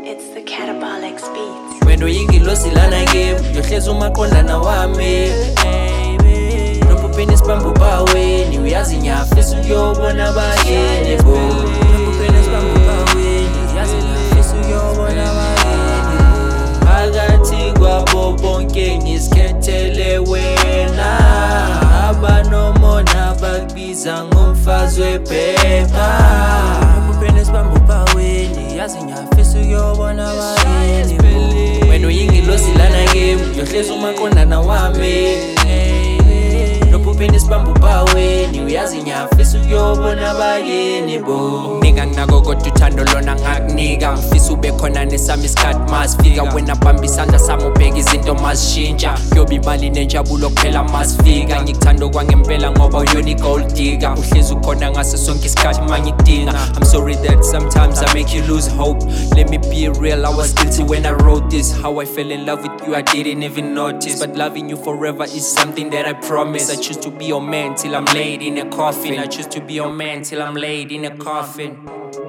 It's the Catabolic Beats. Wendo yingilozilana game yohlezi umaqondana wami Nopupeni sibambu baweni uyazi nyafisa uyobona bayeni bo Nopupeni sibambu baweni uyazi nyafisa uyobona bayeni Phakathi kwabo bonke ngisikhethele wena Abanomona bakubiza ngomfazi wephepha Nopupeni sibambu baweni uyazi nyafisa uyobona bayeni Wena uyingilozilana game yohlezi umaqondana wami Nopupeni sibambu baweni uyazi nyafisa uyobona bayeni bo Ninga nginako kodwa uthando lona ngakunika Ngifisa ube khona nesami isikhathi masifika Wena bamba isandla sami ubheka izinto mazishintsha Kuyoba imali nenjabulo kuphela masifika Ngikuthanda kwangempela ngoba uyona i-gold digger Uhlezi ukhona ngaso sonke isikhathi mangidinga I'm sorry that sometimes I make you lose hope Let me be real, I was guilty when I wrote this How I fell in love with you, I didn't even notice But loving you forever is something that I promise I choose to be your man till I'm laid in a coffin I choose to be your man till I'm laid in a coffin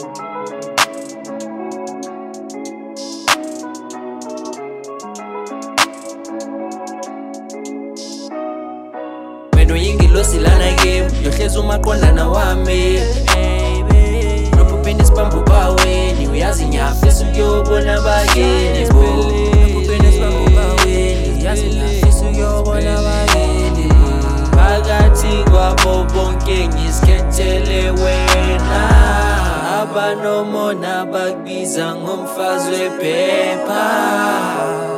Wena uyingilozilana game yohlezi umaqondana wami Nopupeni sibambu baweni uyazi nyafisa uyobona bayeni bo Nopupeni sibambu baweni uyazi nyafisa uyobona bayeni Phakathi kwabo bonke ngisikhethele wena Abanomona bakubiza ngomfazi wephepha